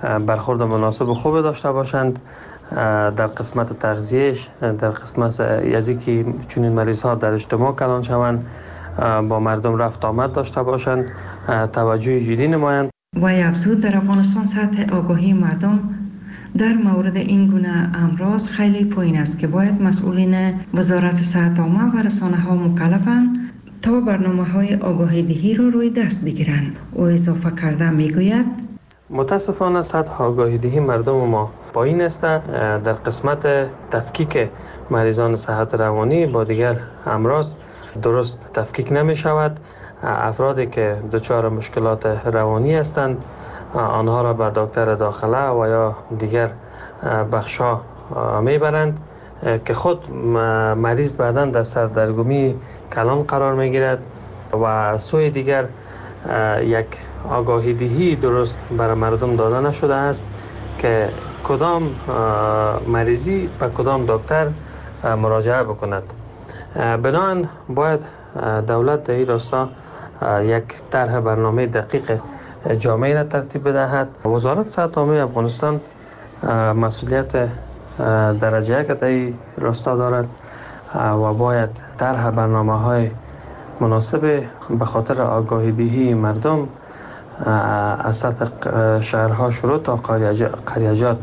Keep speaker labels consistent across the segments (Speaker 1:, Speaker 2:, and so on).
Speaker 1: برخورد مناسب خوب داشته باشند در قسمت تغذیهش، در قسمت از اینکه چنین مریض ها در اجتماع کلان شوند، با مردم رفت آمد داشته باشند، توجه جدی نمایند.
Speaker 2: و افزود در افغانستان سطح آگاهی مردم در مورد این گونه امراض خیلی پایین است که باید مسئولین وزارت صحت عامه و رسانه ها مکلفند تا برنامه های آگاهی دهی را روی دست بگیرند. او اضافه کرده میگوید
Speaker 1: متاسفانه سطح آگاهی دهی مردم ما پایین است. در قسمت تفکیک مریضان صحت روانی با دیگر امراض درست تفکیک نمی شود. افرادی که دچار مشکلات روانی هستند آنها را به دکتر داخله و یا دیگر بخش‌ها میبرند که خود مریض بعداً در سردرگمی کلان قرار میگیرد و سوی دیگر یک آگاهی دهی درست برای مردم داده نشده است که کدام مریضی به کدام دکتر مراجعه بکند. بنابراین باید دولت در این راستا یک طرح برنامه دقیق جامعه را ترتیب بدهد. وزارت صحت عامه افغانستان مسئولیت درجه یک در این راستا دارد و باید طرح برنامه‌های مناسب به خاطر آگاهی دهی مردم از سطح شهرها شروع تا قریجات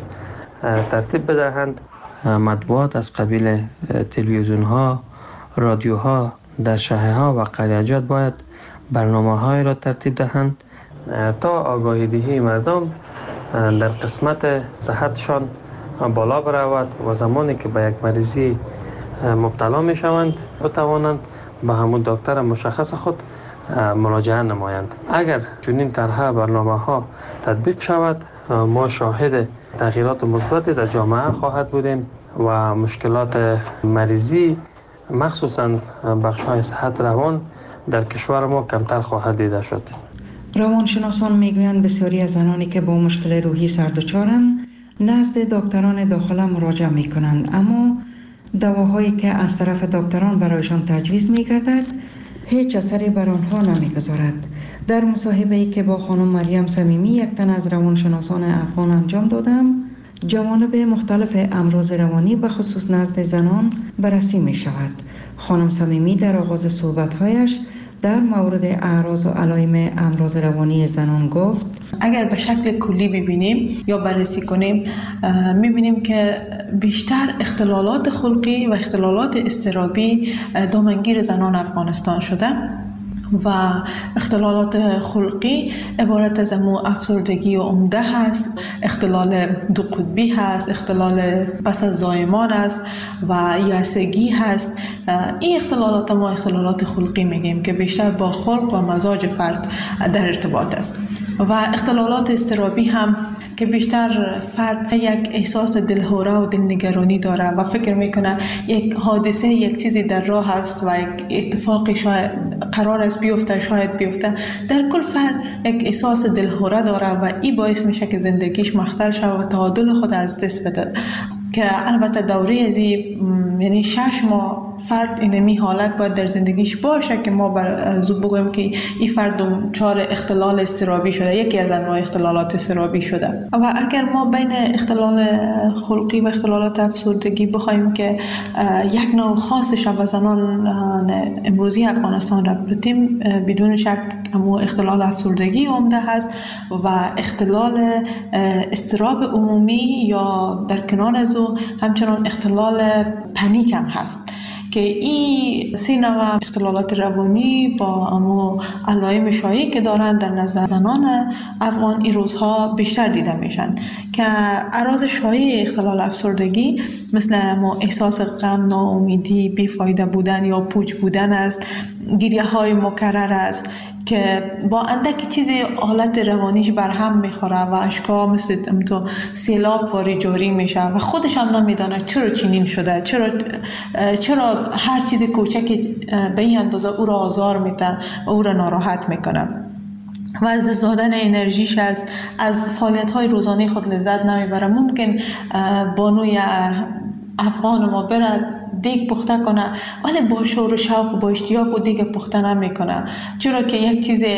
Speaker 1: ترتیب بدهند. مطبوعات از قبیل تلویزیون‌ها، رادیوها در شهرها و قریجات باید برنامه‌های را ترتیب دهند تا آگاهی دهی مردم در قسمت صحتشان بالا برود و زمانی که به یک مریضی مبتلا می شوند بتوانند به همون دکتر مشخص خود مراجعه نمایند. اگر چنین طرح برنامه‌ها تطبیق شود ما شاهد تغییرات مثبتی در جامعه خواهد بودیم و مشکلات مریضی مخصوصاً بخش‌های صحت روان در کشور ما کمتر خواهد دیده شد.
Speaker 2: روانشناسان میگویند بسیاری از زنانی که با مشکل روحی سردچارند نزد دکتران داخله مراجعه میکنند، اما دواهایی که از طرف دکتران برایشان تجویز میگردد هیچ اثری بر آنها نمیگذارد. در مصاحبه‌ای که با خانم مریم صمیمی یک تن از روانشناسان افغان انجام دادم، جوانب مختلف امراض روانی به خصوص نزد زنان بررسی می شود. خانم صمیمی در آغاز صحبت‌هایش در مورد اعراض و علائم امراض روانی زنان گفت:
Speaker 3: اگر به شکل کلی ببینیم یا بررسی کنیم می‌بینیم که بیشتر اختلالات خلقی و اختلالات اضطرابی دامنگیر زنان افغانستان شده و اختلالات خلقی عبارت از افسردگی و عمده هست، اختلال دو قطبی هست، اختلال پس از زایمان است و یائسگی هست. این اختلالات ما اختلالات خلقی میگیم که بیشتر با خلق و مزاج فرد در ارتباط است. و اختلالات اضطرابی هم که بیشتر فرد یک احساس دلهوره و دلنگرانی داره و فکر میکنه یک حادثه، یک چیزی در راه است و یک اتفاقی شاید قرار است بیفته، شاید بیفته. در کل فرد یک احساس دلهوره داره و این باعث میشه که زندگیش مختل شود و تعادل خود از دست بده. که البته دوره از یعنی 6 ماه فرد اینمی حالت باید در زندگیش باشه که ما بگویم که این فرد دچار اختلال اضطرابی شده، یکی از انواع اختلالات اضطرابی شده. و اگر ما بین اختلال خلقی و اختلالات افسردگی بخوایم که یک نوع خاصش و زنان امروزی افغانستان را بتیم، بدون شک همو اختلال افسردگی عمده هست و اختلال اضطراب عمومی یا در کنار از او همچنان اختلال پنیک هم هست که این 3 نوع اختلالات روانی با همو علائم شایعی که دارند در نظر زنان افغان این روزها بیشتر دیده میشن که اعراض شایع اختلال افسردگی مثل همو احساس غم، ناامیدی، بیفایده بودن یا پوچ بودن است، گریه های مکرر است که با اندکی چیزی حالت روانیش برهم میخوره و اشکا مثل تو سیلاب واری جاری میشه و خودش هم نمیدانه چرا چنین شده، چرا هر چیز کوچکی به این اندازه او را آزار میده و او را ناراحت میکنه و از دست دادن انرژیش است، از فعالیت‌های روزانه خود لذت نمیبره. ممکن بانوی افغان ما برد دیگ پخته کنه ولی با شور و شوق و با اشتیاق و دیگ پخته نمیکنه، چرا که یک چیز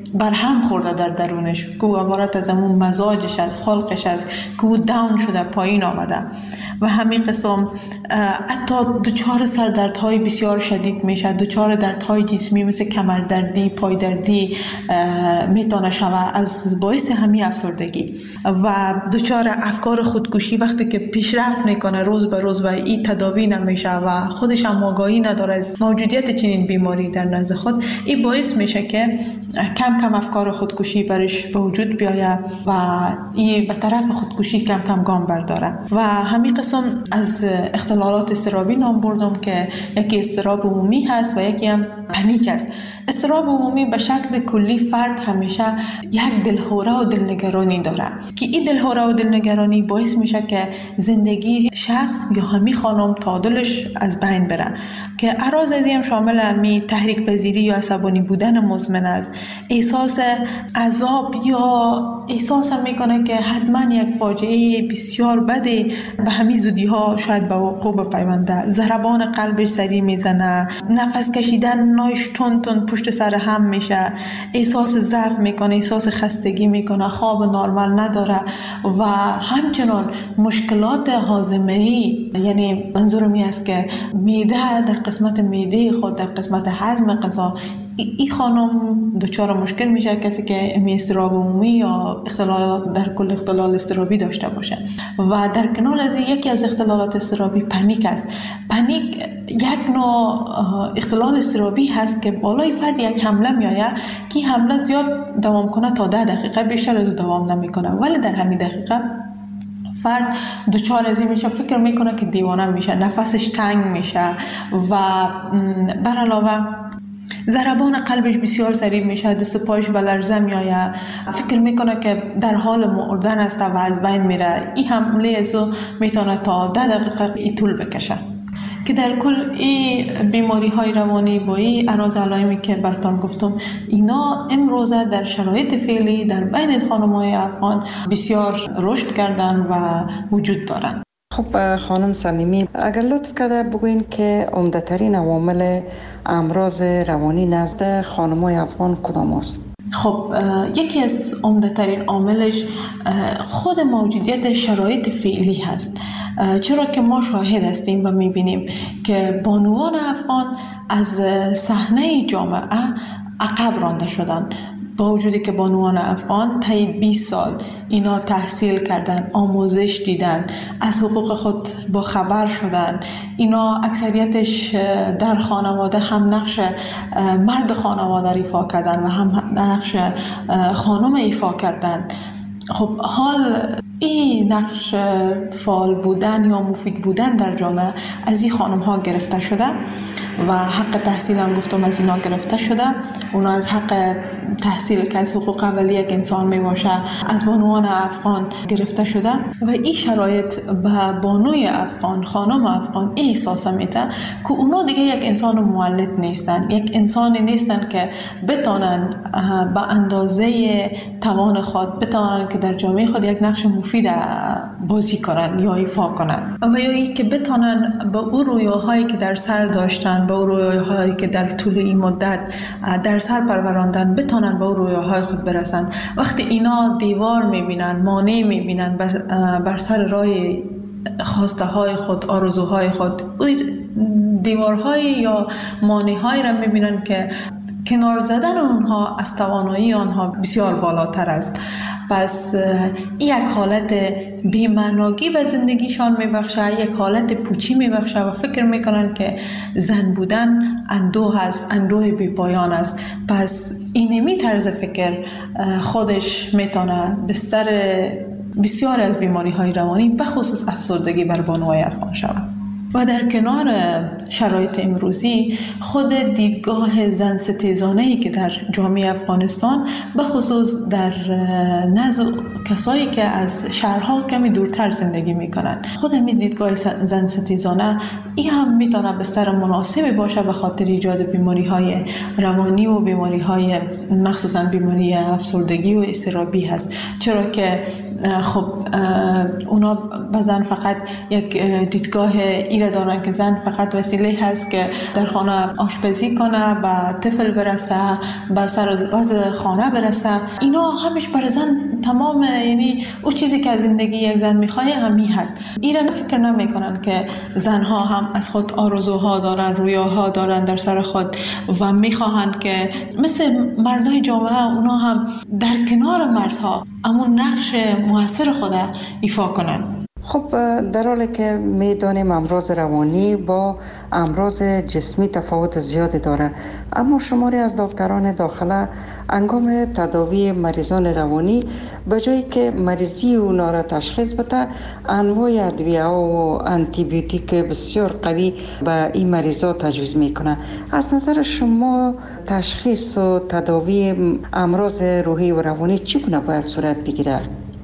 Speaker 3: برهم خورده در درونش، که او عبارت از همون مزاجش، از خلقش است که او داون شده، پایین آمده و همین قسم حتی دچار سردردهای بسیار شدید میشه، دچار دردهای جسمی مثل کمردردی، پایدردی میتونه شود از باعث همین افسردگی و دچار افکار خودکشی وقتی که پیشرفت میکنه روز به روز و این تداوی نمیشه و خودش هم آگاهی نداره از موجودیت چنین بیماری در نزد خود، این باعث میشه که کم کم افکار خودکشی برش به وجود بیاید و این به طرف خودکشی کم کم گام برداره. و همین قسم از اختلالات اضطرابی نام بردم که یکی اضطراب عمومی هست و یکی هم پنیک است. اضطراب عمومی به شکل کلی فرد همیشه یک دلهوره و دلنگرانی داره که این دلهوره و دلنگرانی باعث میشه که زندگی شخص یا همین خانم تعادلش از بین بره، که اعراض از این شامل همی تحریک پذیری یا عصبانی بودن مزمن است، احساس عذاب یا احساس میکنه که حتما یک فاجعه بسیار بده به همین زودی ها شاید به وقوع بپیونده، ضربان قلبش سریع میزنه، نفس کشیدن نایش تون تون پشت سر هم میشه، احساس ضعف میکنه، احساس خستگی میکنه، خواب نرمال نداره و همچنان مشکلات هاضمه‌ای، یعنی منظورم این است که معده در قسمت معده خود، در قسمت هضم غذا، این خانم دچار مشکل میشه، کسی که اضطراب عمومی یا اختلال در کل اختلال اضطرابی داشته باشه. و در کنار از یکی از اختلالات اضطرابی پنیک است. پنیک یک نوع اختلال اضطرابی هست که بالای فرد یک حمله میآید که حمله زیاد دوام کنه تا 10 دقیقه، بیشتر از دوام نمیکنه، ولی در همین دقیقه فرد دچار از این میشه، فکر میکنه که دیوانه میشه، نفسش تنگ میشه و بر علاوه ضربان قلبش بسیار سریع میشه، دست پایش به لرزه میآید، فکر میکنه که در حال مردن است و از بین میره. این حمله ازو میتونه تا 10 دقیقه ای طول بکشه. که در کل این بیماری های روانی با این اعراض علائمی که براتون گفتم، اینا امروزه در شرایط فعلی در بین خانم‌های افغان بسیار رشد کردن و وجود دارن.
Speaker 2: خب خانم صمیمی، اگر لطف کرده بگوین که عمده‌ترین عوامل امراض روانی نزد خانم‌های افغان کدام است؟
Speaker 3: خب یکی از عمده‌ترین عاملش خود موجودیت شرایط فعلی هست، چرا که ما شاهد هستیم و میبینیم که بانوان افغان از صحنه جامعه عقب رانده شدن، با وجودی که بانوان افغان طی 20 سال اینا تحصیل کردن، آموزش دیدن، از حقوق خود با خبر شدن، اینا اکثریتش در خانواده هم نقش مرد خانواده ایفا کردن و هم نقش خانم ایفا کردن. خب حال این نقش فعال بودن یا مفید بودن در جامعه از این خانم ها گرفته شده و حق تحصیل هم گفتم از اینا گرفته شده. اونا از حق تحصیل که از حقوق اولیه یک انسان می باشه از بانوان افغان گرفته شده و این شرایط به بانوی افغان، خانم افغان این احساس میده که اونا دیگه یک انسان مولد نیستن، یک انسانی نیستن که بتونن به اندازه توان خود بتونن که در جامعه خود یک نقش مفید بازی کنن یا ایفا کنن و یا ای که بتونن به اون رویاهایی که در سر داشتن، به اون رویاهایی که در طول این مدت در سر پروراندن بتونن به اون رویاهای خود برسن. وقتی اینا دیوار میبینن، مانع میبینن بر سر راه خواسته های خود، آرزوهای خود، دیوارهای یا مانع‌هایی را میبینن که کنار زدن اونها از توانایی آنها بسیار بالاتر است. پس یک حالت بی‌معنایی به زندگیشان میبخشه، یک حالت پوچی میبخشه و فکر میکنن که زن بودن اندوه است، اندوه بی پایان است. پس اینمی طرز فکر خودش میتونه بستر بسیار از بیماری های روانی به خصوص افسردگی بر بانوهای افغان شود. و در کنار شرایط امروزی خود دیدگاه زن ستیزانه‌ای که در جامعه افغانستان به خصوص در نزد کسایی که از شهرها کمی دورتر زندگی میکنند، خود همین دیدگاه زن ستیزانه این هم میتونه بستر مناسبی باشه به خاطر ایجاد بیماری‌های روانی و بیماری‌های مخصوصا بیماری افسردگی و اضطرابی هست، چرا که خب اونا بزن فقط یک دیدگاه ایره دارن که زن فقط وسیله هست که در خانه آشپزی کنه، به طفل برسه، به سر وضع خانه برسه. اینا همش بر زن تمام، یعنی اون چیزی که از زندگی یک زن میخواد همی هست. ایران فکر نمیکنن که زنها هم از خود آرزوها دارن، رویاها دارن در سر خود و میخواهند که مثل مردای جامعه اونا هم در کنار مردها امون نقش موثر خود ایفا کنن.
Speaker 2: خب در حالی که میدانیم امراض روانی با امراض جسمی تفاوت زیادی داره، اما شماری از دکتران داخله انگام تداوی مریضان روانی به جایی که مریضی اونا را تشخیص بده، انواع ادویه و آنتی بیوتیک بسیار قوی به این مریضا تجویز میکنه. از نظر شما تشخیص و تداوی امراض روحی و روانی چگونه باید صورت بگیره؟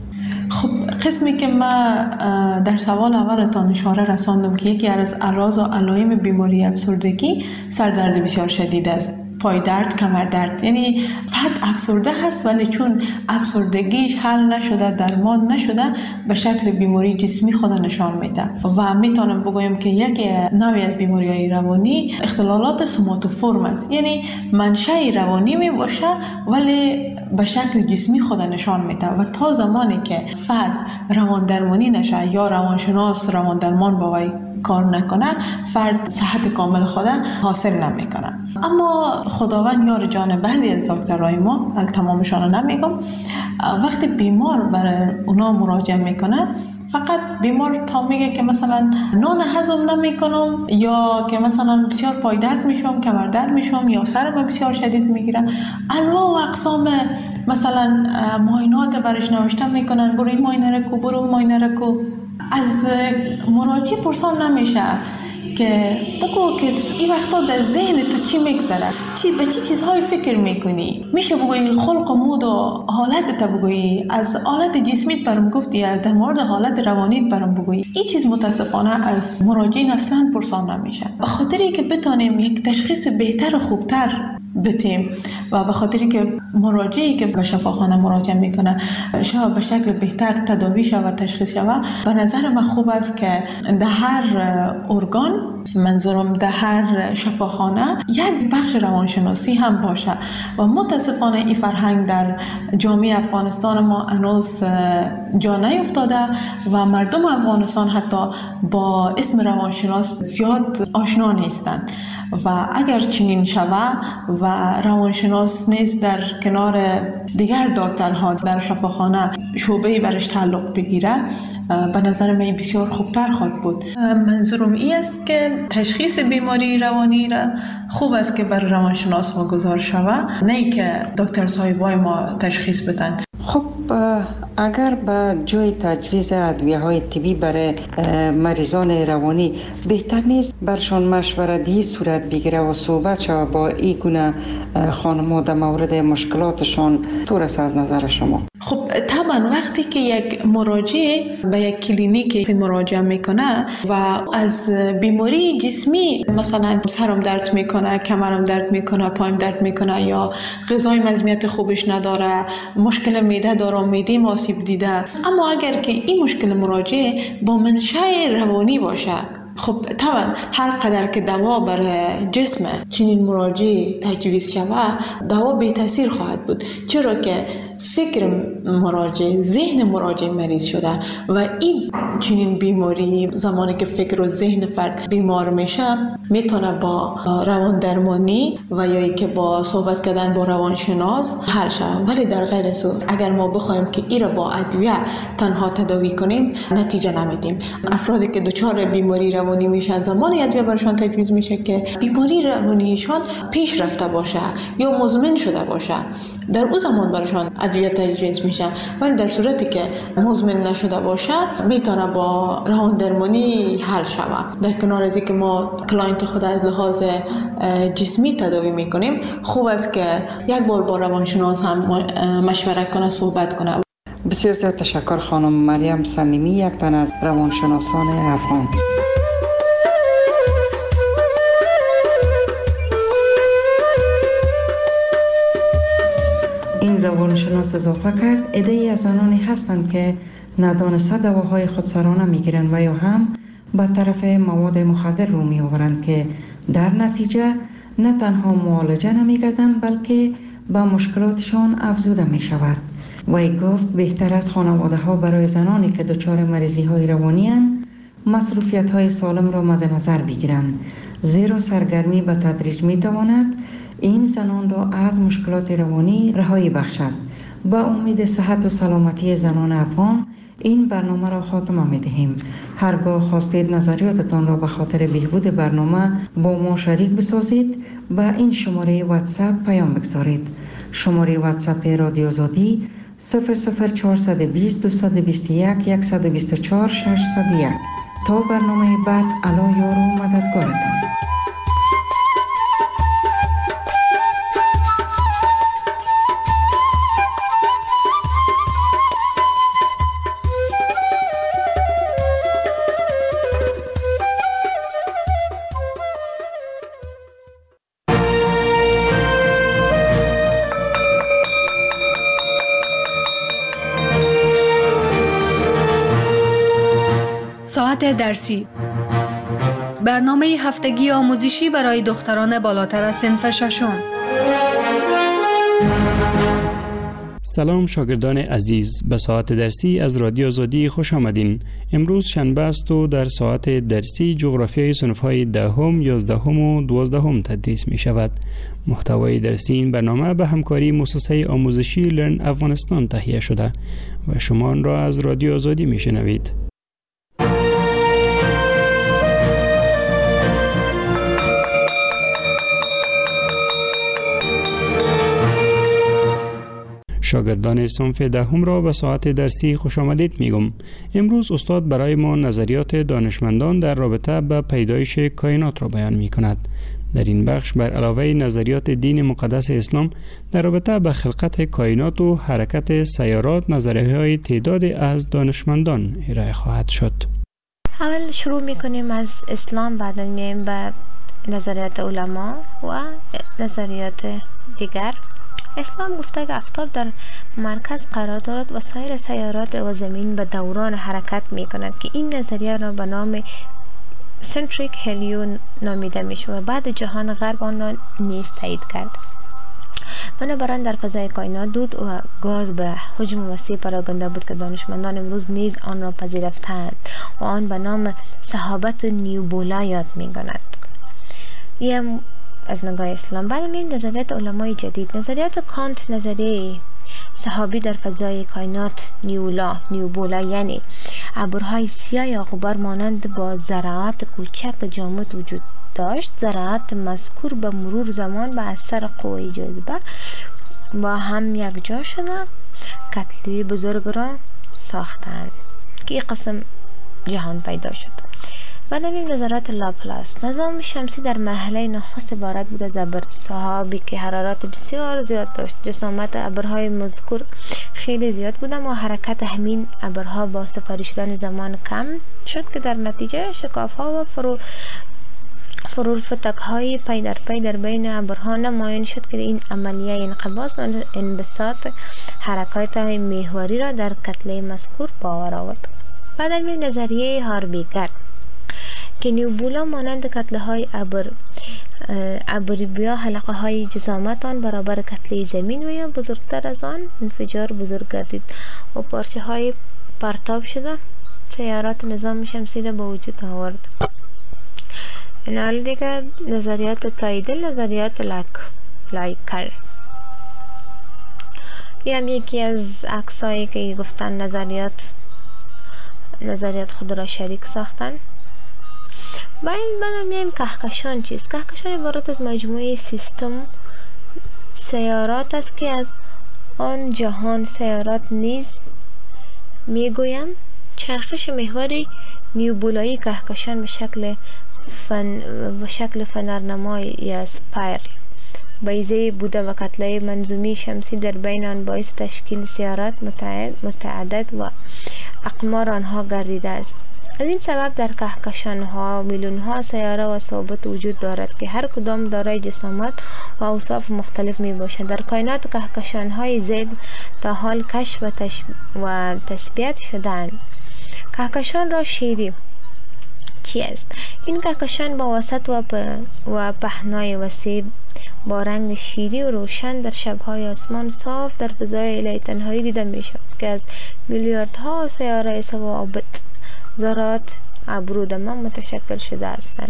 Speaker 3: خب قسمی که ما در سوال اولتان اشاره رساندم که یکی از اعراض و علائم بیماری افسردگی سردرد بسیار شدید است، پای درد، کمر درد. یعنی فرد افسرده هست ولی چون افسردگیش حل نشده، درمان نشده، به شکل بیماری جسمی خود نشان میده. و میتونم بگویم که یک نوعی از بیماری‌های روانی اختلالات سوماتوفورم است، یعنی منشأ روانی می باشه ولی به شکل جسمی خود نشان میده و تا زمانی که فرد روان درمانی نشه یا روانشناس روان درمان با وی کار نکنه، فرد صحت کامل خود حاصل نمیکنه. اما خداوند یار جان بعضی از دکترای ما، تمامشان نمیگم، وقتی بیمار برای اونا مراجعه میکنه، فقط بیمار تا میگه که مثلا نان هضم نمیکنم یا که مثلا بسیار پای درد میشم، کمر درد میشم یا سرم بسیار شدید میگیره، انواع و اقسام مثلا معاینات برش نوشته میکنن، برو این معاینه رو کو، برو اون معاینه رو کو. از مراجع پرسان نمیشه که بگو که این وقتا در ذهن تو چی میگذره، به چی چیزهای فکر میکنی. میشه بگویی خلق و مود و حالت تا بگویی، از حالت جسمیت برام گفتی، در مورد حالت روانیت برام بگویی. این چیز متاسفانه از مراجعین اصلا پرسان نمیشه، به خاطری که بتانیم یک تشخیص بهتر و خوبتر بتیم و به خاطری که مراجعی که به شفاخانه مراجعه میکنه شاید به شکل بهتر تداوی شود و تشخیص شود. به نظر من خوب است که در هر ارگان، منظورم در هر شفاخانه، یک بخش روانشناسی هم باشه و متاسفانه این فرهنگ در جامعه افغانستان ما هنوز جا نیفتاده و مردم افغانستان حتی با اسم روانشناس زیاد آشنا نیستند و اگر چنین شود و روانشناس نیست در کنار دیگر دکترها در شفاخانه شعبه‌ای برش تعلق بگیره، به نظر من بسیار خوبتر خواهد بود. منظورم این است که تشخیص بیماری روانی را خوب است که بر روانشناس واگذار شود، نه که دکتر صاحبای ما تشخیص بدن.
Speaker 2: خب اگر به جای تجویز ادویه‌های طبی برای مریضان روانی بهتر نیست برشان مشورتی صورت بگیره و صحبت شود با این گونه خانم‌ها در مورد مشکلاتشان؟ طور است از نظر شما؟
Speaker 3: خب طبعا وقتی که یک مراجع به یک کلینیک مراجعه میکنه و از بیماری جسمی، مثلا سرم درد میکنه، کمرم درد میکنه، پایم درد میکنه یا غذای مزمیت خوبش نداره، مشکل معده داره، معده آسیب دیده، اما اگر که این مشکل مراجع با منشأ روانی باشه، خب طبعا هر قدر که دوا برای جسم چنین مراجع تجویز شود، دوا بی تاثیر خواهد بود، چرا که فکر مراجع، ذهن مراجع مریض شده و این چنین بیماری زمانی که فکر و ذهن فرد بیمار میشه میتونه با روان درمانی و یا ای که با صحبت کردن با روانشناس حل شود. ولی در غیر صورت اگر ما بخوایم که این را با ادویه تنها تداوی کنیم نتیجه نمیدیم. افرادی که دچار بیماری روانی میشن زمانی ادویه برشان تجویز میشه که بیماری روانیشان پیش رفته باشه یا مزمن شده باشه، در اون زمان برشان ادویه تجویز میشه. ولی در صورتی که مزمن نشده باشه میتونه با روان درمانی حل شود. در کنار از اینکه ما کلاینت خود از لحاظ جسمی تداوی میکنیم، خوب است که یک بار با روانشناس هم مشوره کنه، صحبت کنه.
Speaker 2: بسیار زیاد تشکر خانم مریم صمیمی، یک تن از روانشناسان افغان. این روانشناس اضافه کرد عده‌ای از آنانی هستند که ندانسته دواهای خودسرانه میگیرند و یا هم به طرف مواد مخدر رو می آورند که در نتیجه نه تنها معالجه نمی‌گردند بلکه به مشکلاتشان افزوده می شود. وی گفت بهتر از خانواده ها برای زنانی که دچار مریضی های روانی اند مصروفیت های سالم را مد نظر بگیرند، زیرا سرگرمی به تدریج می تواند این زنان را از مشکلات روانی رهایی بخشد. با امید صحت و سلامتی زنان افغان این برنامه را خاتمه می دهیم. هرگاه خواستید نظریاتتان را به خاطر بهبود برنامه با ما شریک بسازید با این شماره واتساپ پیام بگذارید. شماره واتساپ رادیو آزادی 00420 221 124 601. تا برنامه بعد، الا یار و مددگارتان.
Speaker 4: ساعت درسی، برنامه هفتگی آموزشی برای دختران بالاتر از صنف ششم.
Speaker 5: سلام شاگردان عزیز، به ساعت درسی از رادیو آزادی خوش آمدین. امروز شنبه است و در ساعت درسی جغرافیای صنف‌های 10ام، 11ام و 12ام تدریس می شود. محتوای درسی این برنامه به همکاری مؤسسه آموزشی لرن افغانستان تهیه شده و شما آن را از رادیو آزادی می شنوید. شاگردان صنف 10ام را به ساعت درسی خوش آمدید میگم. امروز استاد برای ما نظریات دانشمندان در رابطه با پیدایش کائنات را بیان می کند. در این بخش بر علاوه نظریات دین مقدس اسلام در رابطه با خلقت کائنات و حرکت سیارات، نظریه‌های تعداد از دانشمندان ارائه خواهد شد.
Speaker 6: اول شروع میکنیم از اسلام، بعد میایم به نظریات علما و نظریات دیگر. اسلام گفته که آفتاب در مرکز قرار دارد و سایر سیارات و زمین به دوران حرکت می کند که این نظریه را به نام سنتریک هلیو نامیده می شود و بعد جهان غرب آن را نیز تایید کرد. بنابراین در فضای کائنات دود و گاز به حجم وسیع پراگنده بود که دانشمندان امروز نیز آن را پذیرفتند و آن به نام سحابت نیوبولا یاد می کند. این از نگاه اسلام. بعد این نظریات علمای جدید، نظریات کانت، نظریه سحابی در فضای کائنات نیوبولا یعنی ابرهای سیاه یا غبار مانند با ذرات کوچک جامد وجود داشت. ذرات مذکور به مرور زمان به اثر قوه جاذبه با هم یکجا شده کتله بزرگ را ساختند که این قسم جهان پیدا شد. بعد این نظرات لاپلاس، نظام شمسی در مرحله نخست عبارت بود از ابر سحابی که حرارت بسیار زیاد داشت. جسامت ابرهای مذکور خیلی زیاد بود اما حرکت همین ابرها با سپری شدن زمان کم شد که در نتیجه شکاف‌ها و فرورفتک‌های پی در پی در بین ابرها نمایان شد که این عملیه انقباض و انبساط حرکات محوری را در کتله مذکور باور آورد. بعد این نظریه هاربیگر که نیوبولا مانند کتله های ابربیا حلقه های جسامت آن برابر کتله زمین و یا بزرگتر از آن انفجار بزرگ گردید و پارچه های پرتاب شده سیارات نظام شمسی را به وجود آورد. این حال دیگر نظریات تاییدل، نظریات لایکل. این هم یکی از عکسایی که گفتن نظریات خود را شریک ساختن. بعد میایم کهکشان چیست؟ کهکشان عبارت از مجموعه سیستم سیارات است که از آن جهان سیارات نیز میگویند. چرخش محوری نیوبولایی کهکشان به شکل فنرنمای یا سپایرل بیضه بوده و کتله منظومی شمسی در بین آن باعث تشکیل سیارات متعدد و اقمار آنها گردیده است. از این سبب در کهکشان‌ها میلیون‌ها سیاره و ثابت وجود دارد که هر کدام دارای جسامت و اوصاف مختلف می باشد. در کائنات کهکشان‌های زیاد تا حال کشف و تثبیت شده‌اند. کهکشان را شیری چی است؟ این کهکشان با وسط و پهنای وسیع با رنگ شیری و روشن در شب‌های آسمان صاف در فضای الهی تنهایی دیده می شود که از میلیاردها سیاره ثوابت ذرات ابرودمه متشکل شده هستند.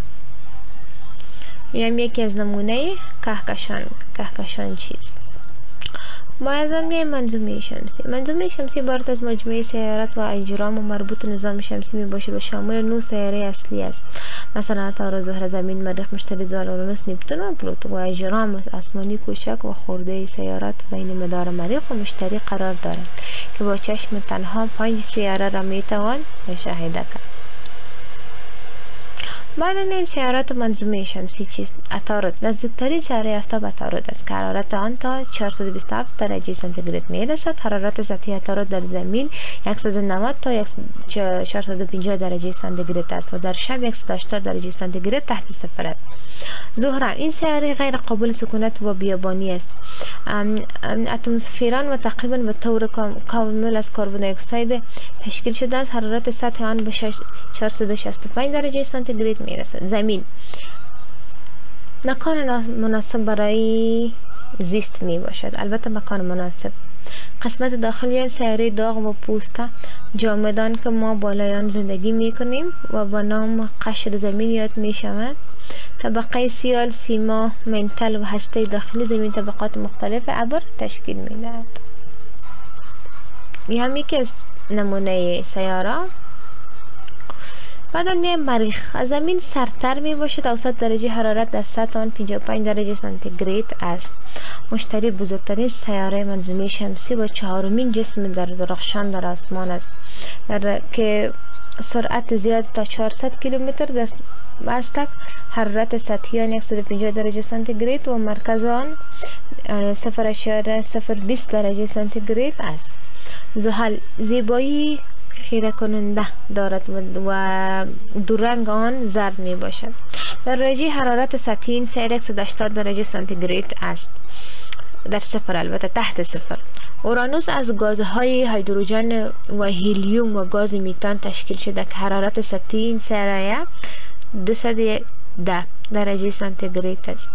Speaker 6: یکی از نمونه کهکشان چیست؟ معظمی منظومه شمسی. منظومه شمسی عبارت از مجموعه سیارات و اجرام و مربوط نظام شمسی می باشد و شامل 9 سیاره اصلی است، مثلا عطارد، زهره، زمین، مریخ، مشتری، زحل، اورانوس، نپتون و پلوتو. و اجرام آسمانی کوچک و خرده سیارات بین مدار مریخ و مشتری قرار دارند که با چشم تنها 5 سیاره را می توان مشاهده کرد. بعد این سیارات منظومه شمسی چیست؟ عطارد نزدیکترین سیاره آفتاب عطارد است که حرارت آن تا 427 درجه سانتیگراد می رسد. حرارت سطحی عطارد در زمین 190 تا 450 درجه سانتیگراد است و در شب 180 درجه سانتیگراد تحت صفر است. زهره این سیاره غیر قابل سکونت و بیابانی است. اتمسفران و تقریبا به طور کامل از کربن دی اکساید تشکیل شده است. حرارت سطح آن به 465 درجه سانتیگراد می رسد. زمین مکان مناسب برای زیست می باشد، البته مکان مناسب. قسمت داخلی آن سیاره داغ و پوسته جامدان که ما بالای آن زندگی می کنیم و با نام قشر زمین یاد می شود. طبقه سیال، سیما، منتل و هسته داخلی زمین طبقات مختلف ابر تشکیل می دهد. یکی از نمونه سیاره. بعد می مریخ. از زمین سرتر می باشد. اوسط درجه حرارت در سطح آن 55 درجه سانتیگراد است. مشتری بزرگترین سیاره منظومه شمسی و 4مین جسم در درخشان در آسمان است که سرعت زیاد تا 400 کیلومتر در بستک. حرارت سطحی آن 150 درجه سانتیگراد و مرکز آن 0.020 درجه سانتیگراد است. زحل زیبایی خیره کننده دارد و دو رنگ آن زرد می باشد. درجه حرارت سطحی این سیاره 180 درجه سانتیگراد است، در صفر، البته تحت صفر. اورانوس از گازهای هیدروژن و هلیوم و گاز میتان تشکیل شده که حرارت سطحی این سیاره 210 درجه سانتیگراد است.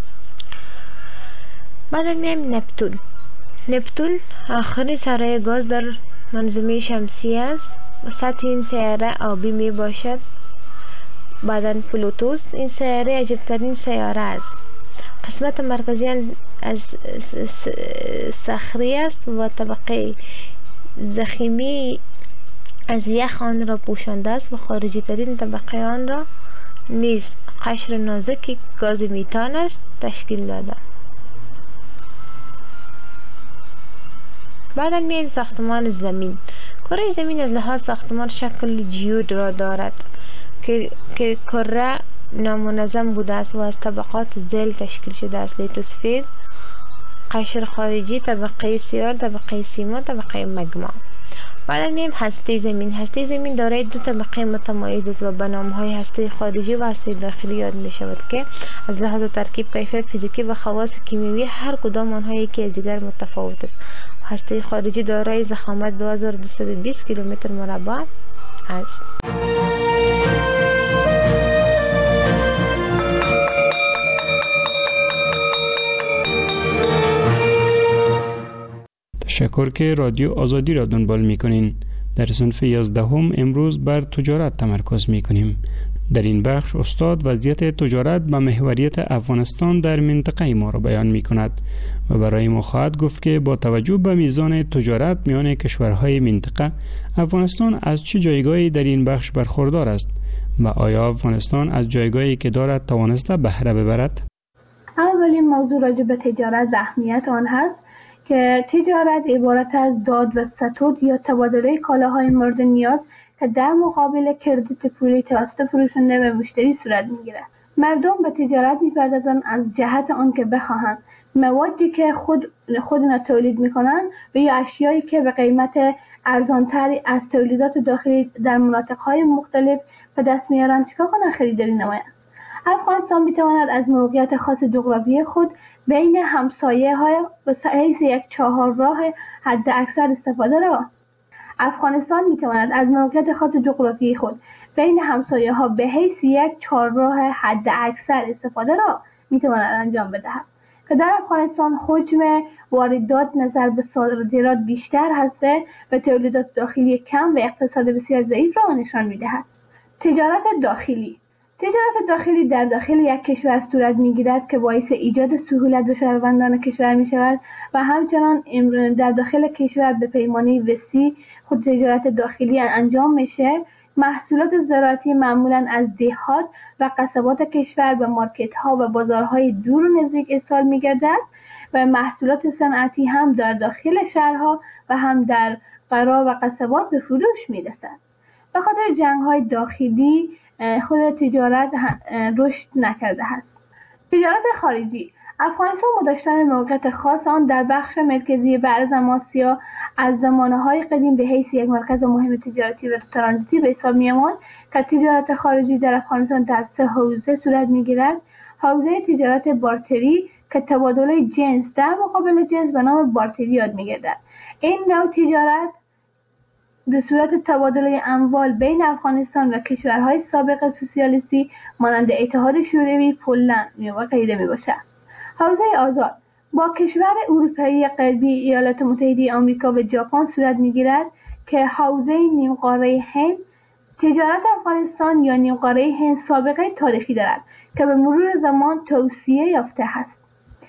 Speaker 6: بعد میم نپتون آخرین سیاره گاز در منظومه شمسی است و سطح این سیاره آبی می باشد. بعدن پلوتوس این سیاره عجیبترین سیاره است. قسمت مرکزی از صخری است و طبقه ضخیمی از یخ آن را پوشانده است و خارجی ترین طبقه آن را نیز قشر نازکی گاز میتان است تشکیل داده. بعد میل ساختمان زمین. کره زمین از لحاظ ساختمان شکل جیود را دارد که کره نامنظم بوده است و از طبقات ذیل تشکیل شده است: لیتوسفیر، قشر خارجی، طبقه سیال، طبقه سیما، طبقه مگما. بعد میم هسته زمین. هسته زمین دارای 2 طبقه متمایز است و به نام‌های هسته خارجی و هسته داخلی یاد می شود که از لحاظ ترکیب، کیفیت فیزیکی و خواص کیمیایی هر کدام آنها یکی از دیگر متفاوت است. هسته خارجی دارای ضخامت 2220 کیلومتر مربع است.
Speaker 5: تشکر که رادیو آزادی را دنبال می‌کنین. در صنف 11 امروز بر تجارت تمرکز می‌کنیم. در این بخش استاد وضعیت تجارت و محوریت افغانستان در منطقه ما را بیان می‌کند و برای ما خواهد گفت که با توجه به میزان تجارت میان کشورهای منطقه، افغانستان از چه جایگاهی در این بخش برخوردار است و آیا افغانستان از جایگاهی که دارد توانسته بهره ببرد؟
Speaker 7: اولین موضوع راجع به تجارت و اهمیت آن هست که تجارت عبارت از داد و ستود یا تبادله کالاهای مورد نیاز که در مقابل کردیت پولی توسط فروشنده به مشتری صورت میگیرد. مردم به تجارت میپردازند از جهت آن که بخواهند موادی که خود تولید میکنند و یا اشیایی که به قیمت ارزانتری از تولیدات داخلی در مناطق‌های مختلف به دست میارند چیکار کنند؟ خریداری نمایند. افغانستان میتواند از موقعیت خاص جغرافیایی خود بین همسایه‌های به حیث یک چهارراه حد اکثر استفاده را افغانستان میتواند از موقعیت خاص جغرافیایی خود بین همسایه‌ها به حیث یک چهارراه حد اکثر استفاده را میتواند انجام بدهد که در افغانستان حجم واردات نظر به صادرات بیشتر هسته و تولیدات داخلی کم و اقتصاد بسیار ضعیف را نشان میدهد. تجارت داخلی در داخل یک کشور صورت میگیرد که باعث ایجاد سهولت به شهروندان کشور می شود و همچنان در داخل کشور به پیمانه وسیع خود تجارت داخلی انجام میشه. محصولات زراعتی معمولا از دهات و قصبات کشور به مارکت ها و بازارهای دور و نزدیک ارسال می گردد و محصولات صنعتی هم در داخل شهرها و هم در قرا و قصبات به فروش می رسد. به خاطر جنگ های داخلی خود تجارت رشد نکرده است. تجارت خارجی افغانستان با داشتن موقعیت خاص آن در بخش مرکزی برزم آسیا از زمانه‌های قدیم به حیث یک مرکز مهم تجارتی و ترانزیتی به حساب می‌آمد که تجارت خارجی در افغانستان در 3 حوزه صورت می‌گیرد. حوزه تجارت بارتری که تبادل جنس در مقابل جنس به نام بارتری یاد می‌گردد. این نوع تجارت به صورت تبادل اموال بین افغانستان و کشورهای سابق سوسیالیستی مانند اتحاد شوروی، پولند و غیره میباشد. حوزه آزاد با کشور اروپایی غربی، ایالات متحده آمریکا و ژاپن صورت میگیرد که حوزه نیمقاره هند. تجارت افغانستان یا نیمقاره هند سابقه تاریخی دارد که به مرور زمان توسعه یافته است.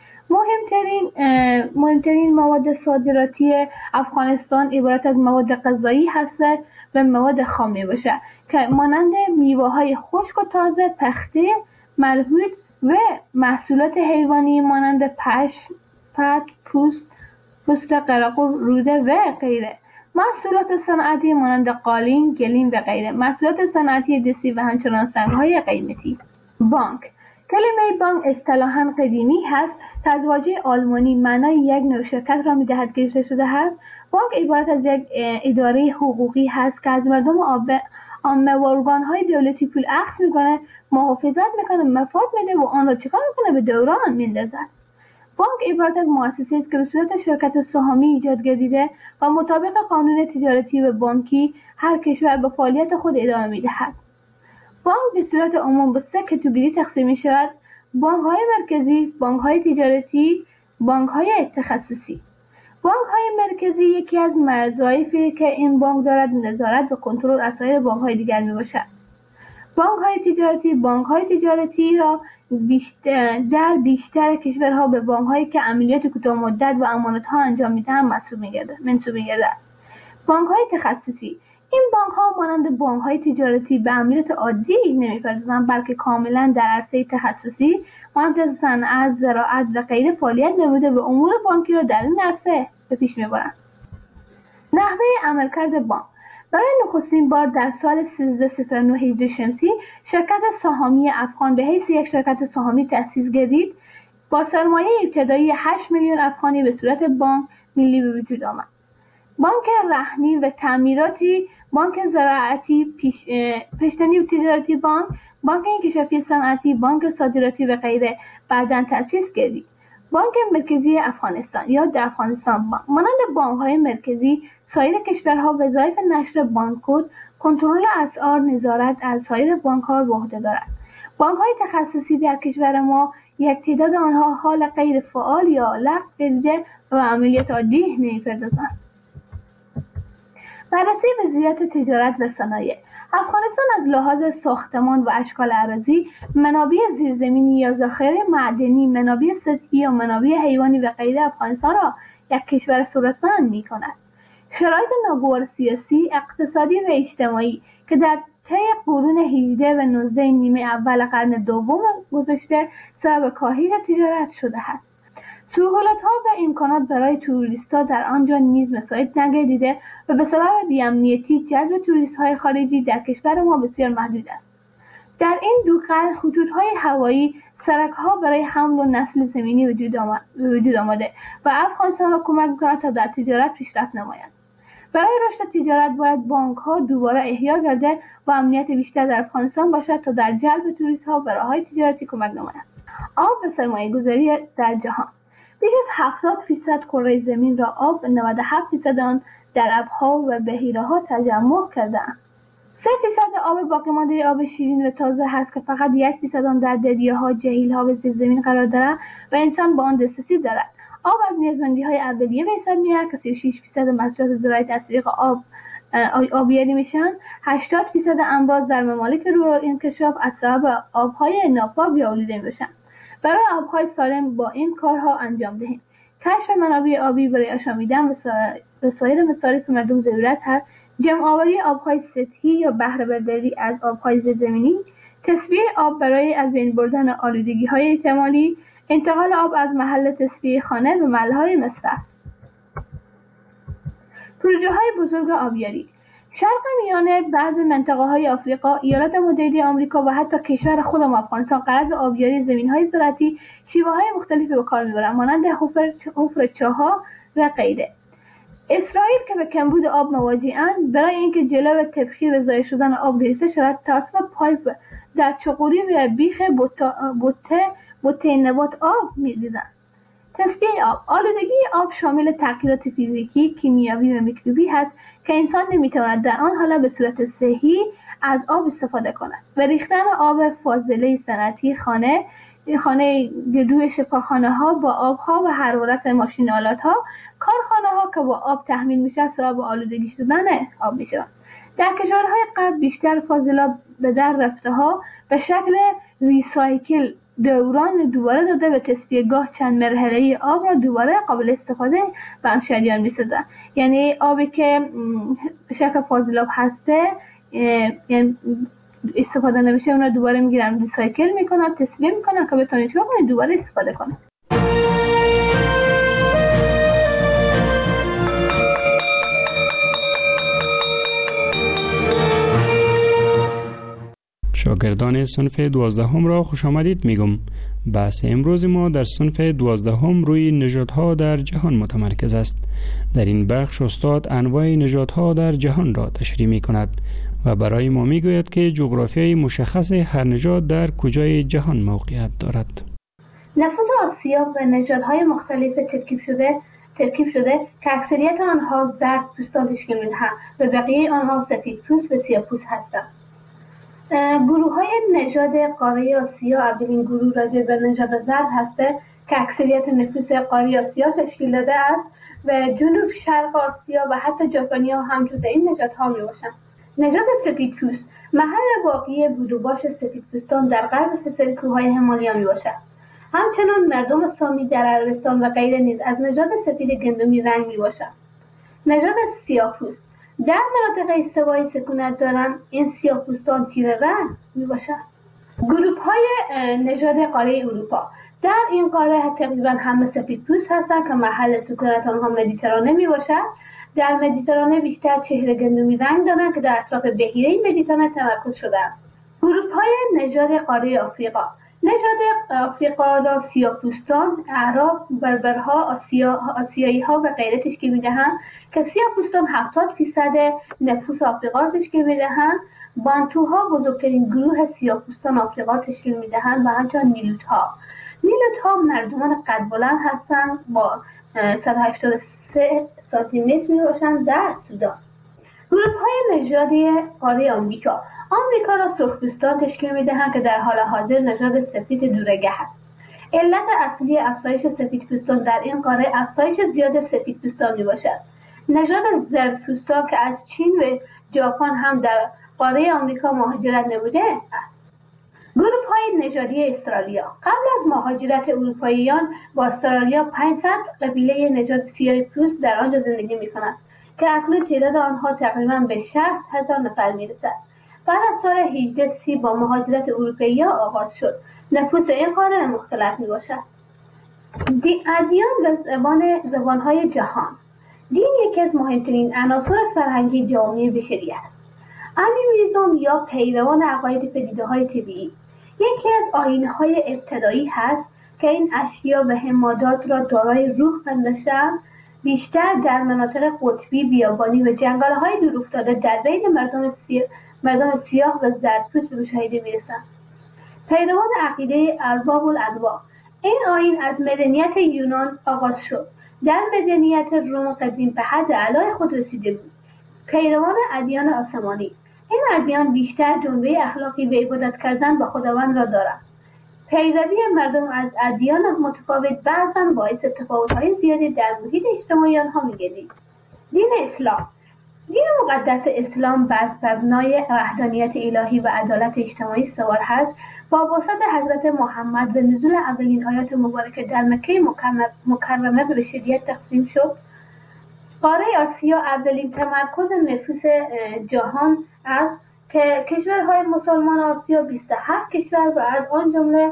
Speaker 7: مهمترین مواد صادراتی افغانستان عبارت از مواد غذایی هستند و مواد خام میباشد که مانند میوه‌های خشک و تازه، پخته، ملحود و محصولات حیوانی مانند پشم، پت، پوست قراقو، روده و غیره. محصولات صنعتی مانند قالین، گلیم و غیره. محصولات صنعتی دستی و همچنان سنگ‌های قیمتی. بانک. کلمه بانک اصطلاحاً قدیمی هست که از واژه آلمانی معنای یک نوع شرکت را می‌دهد که گرفته شده است. بانک عبارت از یک اداره حقوقی هست که از مردم عامه و ارگان‌های دولتی پول اخذ می‌کنه، محافظت می‌کنه، مفاد میده و آن را چیکار می‌کنه؟ به دوران میندازد. بانک عبارت از مؤسسه است که به صورت شرکت سهامی ایجاد گردیده و مطابق قانون تجارتی و بانکی هر کشور به فعالیت خود ادامه می‌دهد. بانک به صورت عموم به 3 کاتگوری تقسیم می شود: بانک‌های مرکزی، بانک‌های تجارتی، بانک‌های تخصصی. بانک‌های مرکزی یکی از وظایفی که این بانک دارد نظارت و کنترل از سایر بانک‌های دیگر میباشد. بانک‌های تجارتی را در بیشتر کشورها به بانک‌هایی که عملیات کوتاه مدت و امانت‌ها انجام می‌دهند منسوب می‌گردد. بانک‌های تخصصی این بانک‌ها مانند بانک‌های تجارتی به عملیات عادی نمی‌پردازند، بلکه کاملاً در عرصه تخصصی مانند صنعت، زراعت و غیره فعالیت نموده و امور بانکی را در این عرصه به پیش می‌برند. نحوه عملکرد بانک: برای نخستین بار در سال 1309 هجری شمسی شرکت سهامی افغان به حیث یک شرکت سهامی تأسیس گردید. با سرمایه ابتدایی 8 میلیون افغانی به صورت بانک ملی به وجود آمد. بانک رهنی و تعمیراتی، بانک زراعتی، پیشتنی و تجارتی بانک انکشافی صنعتی، بانک صادراتی و غیره بعداً تأسیس گردید. بانک مرکزی افغانستان یا در افغانستان بانک مانند بانک‌های مرکزی سایر کشورها وظایف نشر بانکود، کنترل اسعار، نظارت از سایر بانک‌ها به عهده دارد. بانک‌های تخصصی در کشور ما یک تعداد آنها حال غیر فعال یا لغو گردیده و عملیات عادی نمی‌پردازند. بررسی وضعیت تجارت و صنایع: افغانستان از لحاظ ساختمان و اشکال اراضی، منابع زیرزمینی یا ذخایر معدنی، منابع سطحی یا منابع حیوانی و غیره افغانستان را یک کشور ثروتمند می‌کند. شرایط ناگوار سیاسی، اقتصادی و اجتماعی که در طی قرون 18 و 19 نیمه اول قرن دوم گذشته سبب کاهش تجارت شده است. سهولت‌ها و امکانات برای توریست‌ها در آنجا نیز مساعد نگردیده و به سبب بی‌امنیتی جذب توریست‌های خارجی در کشور ما بسیار محدود است. در این دو قرن خطوط‌های هوایی، سرک‌ها برای حمل و نقل زمینی وجود آمده و افغانستان را کمک می‌کند تا در تجارت پیشرفت نماید. برای رشد تجارت باید بانک‌ها دوباره احیا گردد و امنیت بیشتر در افغانستان باشد تا در جلب توریست‌ها و راه‌های تجارتی کمک نماید. آب و سرمایه‌گذاری در جهان. بیش از 70% کره زمین را آب، 97% آن در ابرها و بحیره‌ها تجمع کرده‌اند. 3% آب باقی مانده آب شیرین و تازه هست که فقط 1% آن در دریاها، جهیل‌ها و زیرزمین قرار دارد و انسان با آن دسترسی دارد. آب از نیازمندی‌های اولیه به حساب می‌آید که 36% محصولات زراعی از طریق آبیاری میشن. 80% امراض در ممالک روی انکشاف از سبب آب‌های ناپاک یا آلوده میشن. برای آب‌های سالم با این کارها انجام دهیم. کشف منابع آبی برای آشامیدن و سایر مصارف مردم ضرورت هست. جمع‌آوری آب‌های سطحی یا بهره برداری از آب‌های زیرزمینی، تصفیه آب برای از بین بردن آلودگی‌های احتمالی، انتقال آب از محل تصفیه خانه به محل‌های مصرف. پروژه‌های بزرگ آبیاری. شرق میانه، بعضی منطقه‌های آفریقا، ایالات متحده آمریکا و حتی کشور خودم افغانستان غرض آبیاری زمین‌های زراعتی شیوه‌های مختلفی به کار می‌برند، مانند حفر چاه‌ها و غیره. اسرائیل که به کمبود آب مواجه‌اند، برای اینکه جلو تبخیر و ضایع شدن آب گرفته شود، توسط پایپ در چغوری و بیخ بوته نبات آب می‌ریزند. تصفیه آب. آلودگی آب شامل تغییرات فیزیکی، کیمیایی و میکروبی هست که انسان نمی‌تواند در آن حالت به صورت صحیح از آب استفاده کند و ریختن آب فاضله صنعتی خانه گردوی شفاخانه‌ها با آب‌ها و حرارت ماشین آلات‌ها، کارخانه‌ها که با آب تحمیل میشه سبب آلودگی شدن آب میشوند. در کشورهای غرب بیشتر فاضلاب به در رفته‌ها به شکل ریسایکل دوران دوباره داده و تصفیه‌گاه چند مرحله‌ای آب را دوباره قابل استفاده به همشهریان می‌سازند. یعنی آبی که به شکل فاضلاب هسته یعنی استفاده نمیشه اون رو دوباره میگیرن، ریسایکل میکنن، تصفیه میکنن که بتونن چیکار کنن، دوباره استفاده کنن.
Speaker 5: شاگردان صنف 12 را خوش آمدید میگم. بحث امروز ما در صنف 12 روی نژادها در جهان متمرکز است. در این بخش استاد انواع نژادها در جهان را تشریح می کند و برای ما می گوید که جغرافیای مشخص هر نژاد در کجای جهان موقعیت دارد.
Speaker 7: نفوذ آسیا و نژادهای مختلف ترکیب شده که اکثریت آنها زرد پوستان تشکیل می‌دهند و بقیه آنها سفید پوست و سیاه پوست هستند. گروه‌های نژاد قاره آسیا اولین گروه راجع به نژاد زرد هسته که اکثریت نفوس قاره آسیا تشکیل داده است و جنوب شرق آسیا و حتی ژاپنیا هم جزء این نژادها میباشند. نژاد سفیدپوست محل واقعی بود و باش سفیدپوستان در غرب سلسله کوههای همالیا میباشد. همچنان مردم سامی در عربستان و غیره نیز از نژاد سفید گندمی رنگ میباشند. نژاد سیاه‌پوست در مناطق استوایی سکونت دارند. این سیاه‌پوستان تیره رنگ میباشند. گروه‌های نژاد قاره اروپا در این قاره تقریبا همه سفیدپوست هستند که محل سکونت آنها مدیترانه میباشد. در مدیترانه بیشتر چهره گندمی رنگ دارند که در اطراف بحیره مدیترانه تمرکز شده است. گروه‌های نژاد قاره آفریقا نژاد آفریقا را سیاه‌پوستان، اعراب، بربرها، آسیایی‌ها و غیره تشکیل می‌دهند که سیاه‌پوستان 70% نفوس آفریقا را تشکیل می‌دهند. بانتوها بزرگترین گروه سیاه‌پوستان آفریقا تشکیل می‌دهند و همچنین نیلوت‌ها مردمان قد بلند هستند با 183 سانتیمتر میباشند در سودان. گروه‌های نژادی قاره آمریکا را سرخپوستان تشکیل میدهند که در حال حاضر نژاد سفید دورگه است. علت اصلی افزایش سفیدپوستان در این قاره افزایش زیاد سفیدپوستان میباشد. نژاد زردپوستان که از چین و ژاپن هم در قاره آمریکا مهاجرت نموده است. گروه‌های نژادی استرالیا قبل از مهاجرت اروپاییان با استرالیا 500 قبیله نژاد سیاه‌پوست در آنجا زندگی می‌کنند که اکنون تعداد آنها تقریباً به 60,000 نفر می‌رسد. بعد از سال 1830 با مهاجرت اروپایی‌ها آغاز شد. نفوس این قاره مختلف میباشد. ادیان و زبان‌های جهان. دین یکی از مهمترین عناصر فرهنگی جامعه بشری است. انیمیسم یا پیروان عقاید پدیده‌های طبیعی یکی از آیین‌های ابتدایی هست که این اشیا و حمادات را دارای روح پنداشته‌اند. بیشتر در مناطق قطبی، بیابانی و جنگل‌های دورافتاده در بین مردم سیاه و زردپوست به مشاهده می‌رسند. پیروان عقیده ارباب الانواع. این آیین از مدنیت یونان آغاز شد. در مدنیت روم قدیم به حد اعلای خود رسیده بود. پیروان ادیان آسمانی. این ادیان بیشتر جنبه اخلاقی و عبادت کردن به خداوند را دارند. پیروی مردم از ادیان متفاوت بعضاً باعث تفاوت‌های زیادی در محیط اجتماعی آنها می‌گردید. دین اسلام. دین مقدس اسلام بر مبنای وحدانیت الهی و عدالت اجتماعی سوار هست. با واسطه حضرت محمد به نزول اولین آیات مبارکه در مکه مکرمه به شدت تقسیم شد. قاره آسیا اولین تمرکز نفوس جهان است که کشورهای مسلمان آسیا 27 کشور و از آن جمله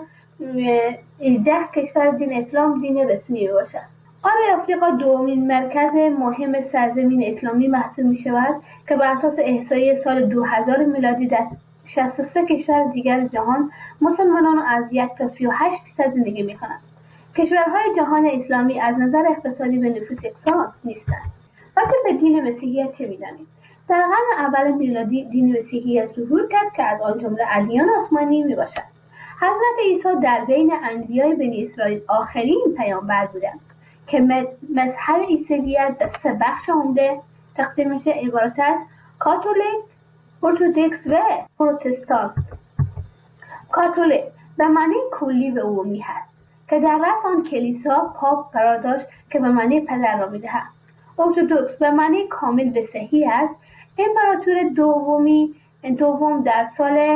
Speaker 7: 18 کشور دین اسلام دین رسمی باشد. قاره آفریقا دومین مرکز مهم سرزمین اسلامی محسوب می شود که بر اساس احصایه سال 2000 میلادی در 63 کشور دیگر جهان مسلمانان از 1 تا 38% زندگی می کنند. کشورهای جهان اسلامی از نظر اقتصادی به نفوس یکسان نیستند. راجع به دین مسیحیت چه می‌دانید؟ در قرن اول میلادی دین مسیحیت ظهور کرد که از آن جمله ادیان آسمانی میباشد. حضرت عیسی در بین انبیای بنی اسرائیل آخرین پیامبر بودند که مذهب عیسویت به 3 بخش عمده تقسیم میشه، عبارت از کاتولیک، ارتدوکس و پروتستان. کاتولیک به معنی کلی و عمومی هست که در رأس آن کلیسا پاپ قرار داشت که به معنی پدر را میدهد. ارتدوکس به معنی کامل به صحیح است. امپراتور دوم در سال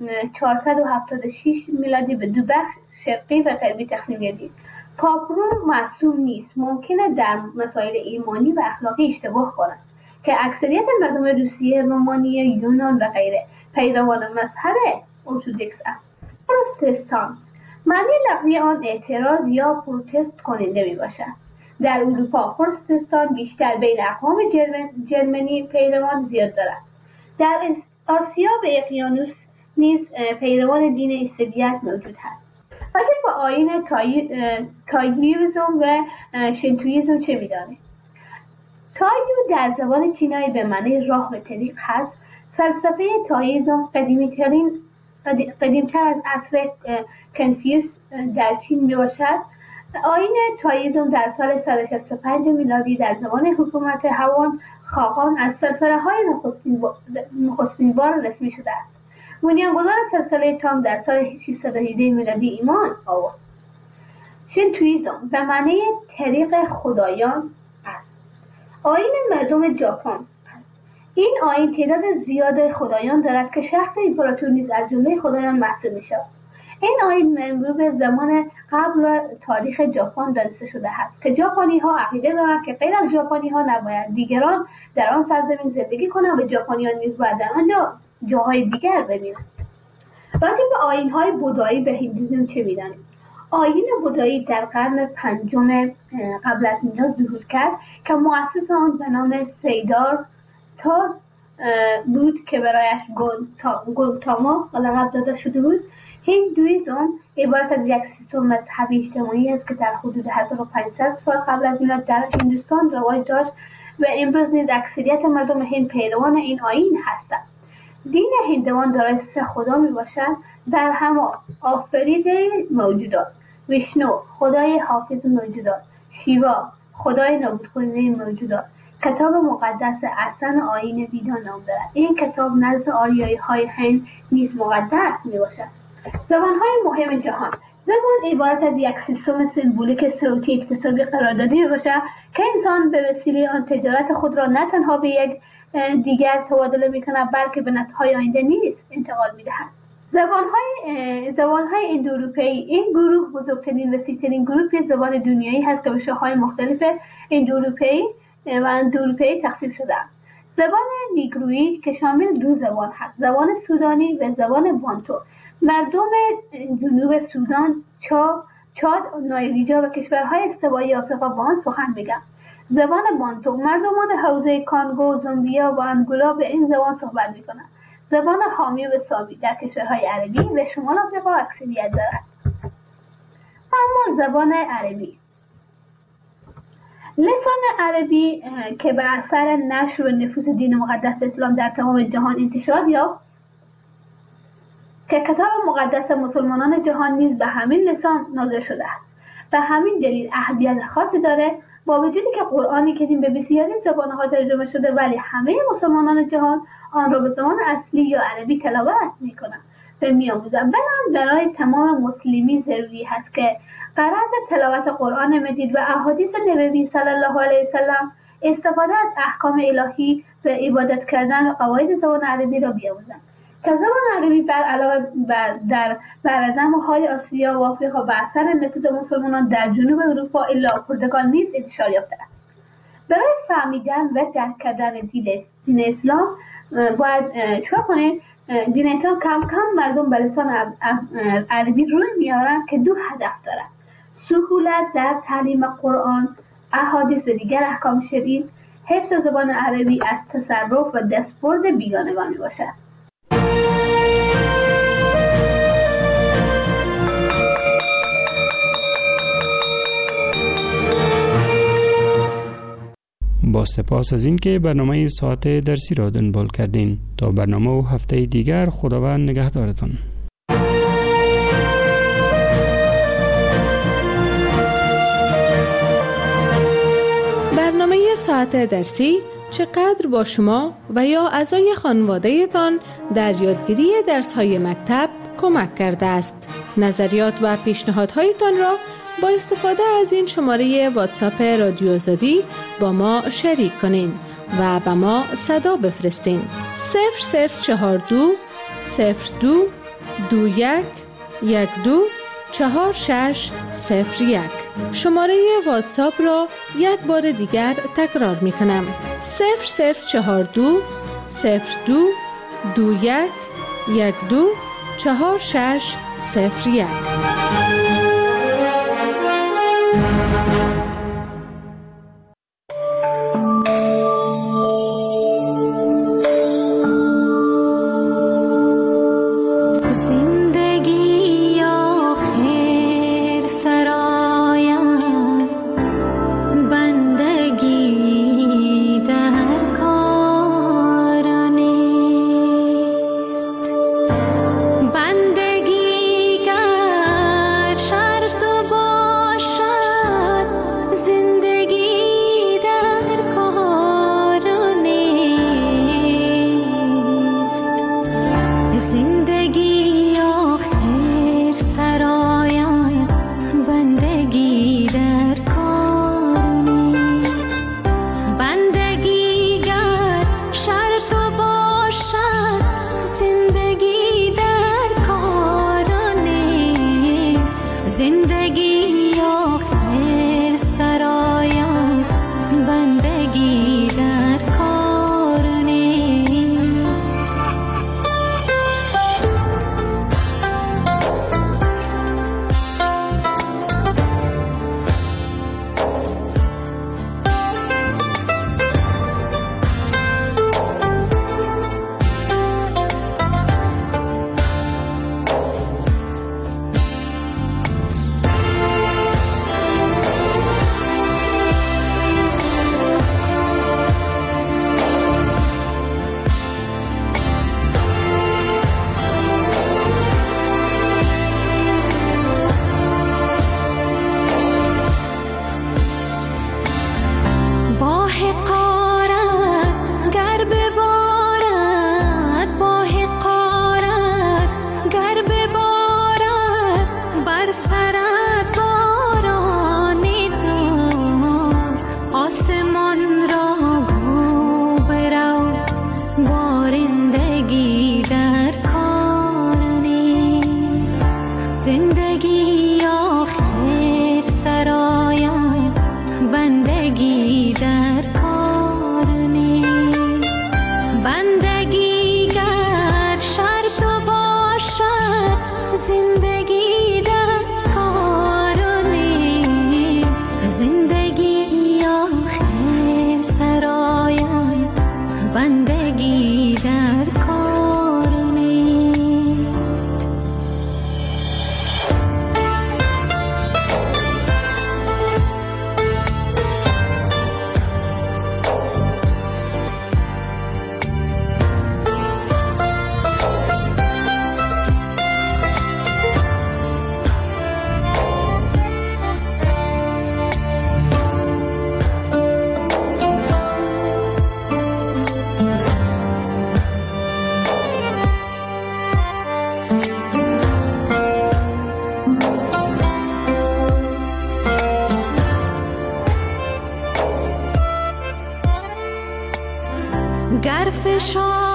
Speaker 7: 476 میلادی به 2 بخش شرقی و غربی تقسیم گردید. پاپ روم معصوم نیست، ممکنه در مسائل ایمانی و اخلاقی اشتباه کند که اکثریت مردم روسیه، رومانی، یونان و غیره پیروان مذهب ارتدوکس است. پروتستان معنی لغوی آن اعتراض یا پروتست کننده می باشد. در اروپا پروتستان بیشتر بین اقوام جرمنی پیروان زیاد دارد. در آسیا و اقیانوس نیز پیروان دین عیسویت موجود هست. راجع به آیین تایویزم و شینتویزم چه می‌دانید؟ تایو در زبان چینایی به معنی راه و طریق هست. فلسفه تایویزم قدیمتر از عصر کنفوسیوس در چین میباشد. آیین تایویزم در سال 165 میلادی در زمان حکومت هوان خاقان از سلسله‌های نخستین بار رسمی شده است. بنیانگذار سلسله تام در سال 618 میلادی ایمان آورد. شینتویزم به معنی طریق خدایان است. آیین مردم ژاپن است. این آیین تعداد زیاد خدایان دارد که شخص امپراتور نیز از جمله خدایان محسوب می‌شود. این آیین منبوع به زمان قبل تاریخ ژاپن دانسته شده است که ژاپنی‌ها عقیده دارند که غیر از ژاپنی‌ها نباید دیگران در آن سرزمین زندگی کنند و ژاپنیان نیز باید در آنجا جاهای دیگر ببینند. راجع به آیین‌های بودایی و هندویسم چه می‌دانید؟ آیین بودایی در قرن 5 قبل از میلاد ظهور کرد که مؤسس آن به نام سیدارتا بود که برایش گوتاما لقب داده شده بود. هندویسم عبارت از یک سیستم مذهبی اجتماعی است که در حدود 1500 سال قبل از میلاد در هندوستان رواج داشت و امروز نیز اکثریت مردم هند پیروان این آیین هستند. دین هندوان دارای 3 خدا میباشد: برهما آفریده موجودات، ویشنو خدای حافظ موجودات، شیوا خدای نابود کننده موجودات. کتاب مقدس اصلا آیین ویدا نام دارد. این کتاب نزد آریایی‌های هند نیز مقدس میباشد. زبان‌های مهم جهان. زبان عبارت از یک سیستم سمبولیک صوتی اکتسابی قرار داده میباشد که انسان به وسیله آن تجارت خود را نه تنها به یک دیگر تبادله میکند بلکه به نسل‌های آینده نیز انتقال میدهد. زبان‌های اندواروپئی. این گروه بزرگترین و وسیع‌ترین گروه زبان دنیایی هست که به شاخه‌های مختلف اندواروپئی و اندواروپئی تقسیم شده است. زبان نیگرویی که شامل 2 زبان هست: زبان سودانی و زبان بانتو. مردم جنوب سودان، چاد، نایجر و کشورهای استوایی آفریقا با آن سخن میگن. زبان بانتو. مردمان حوزه کانگو، زامبیا و انگولا به این زبان صحبت میکنند. زبان حامی و سامی در کشورهای عربی و شمال آفریقا اکثریت دارد. اما زبان عربی. لسان عربی که به اثر نشر و نفوذ دین مقدس اسلام در تمام جهان انتشار یافت که کتاب مقدس مسلمانان جهان نیز به همین لسان نازل شده است. به همین دلیل اهمیت خاصی داره، با وجودی که قرآن کریم به بسیاری زبان‌ها ترجمه شده ولی همه مسلمانان جهان آن را به زبان اصلی یا عربی تلاوت می‌کنند و می‌آموزند. برای تمام مسلمین ضروری است که غرض تلاوت قرآن مجید و احادیث نبوی صلی الله علیه وسلم استفاده از احکام الهی و عبادت کردن و قواعد زبان عربی را بیاموزند. که زبان عربی بر علاوه در برزم‌های آسیا و آفریقا به اثر نفوذ مسلمانان در جنوب اروپا الا پرتغال نیز انتشار یافته است. برای فهمیدن و درک کردن دین اسلام باید چیکار کنیم؟ دین اسلام کم کم مردم به لسان عربی روی میارن که دو هدف دارن: سهولت در تعلیم قرآن، احادیث و دیگر احکام شرعی، حفظ زبان عربی از تصرف و دستبرد بیگانگان میباشد.
Speaker 5: با سپاس از اینکه برنامه ساعت درسی را دنبال کردین. تا برنامه و هفته دیگر، خداوند نگهدارتان.
Speaker 8: برنامه ساعت درسی چقدر با شما و یا اعضای خانواده‌تان در یادگیری درس‌های مکتب کمک کرده است؟ نظریات و پیشنهادهایتان را با استفاده از این شماره واتساپ رادیو آزادی با ما شریک کنین و به ما صدا بفرستین. 0042 02 21 12 4601. شماره واتساپ را یک بار دیگر تکرار می کنم: 0042 02 21 12 4601.
Speaker 9: بندگی گر چشام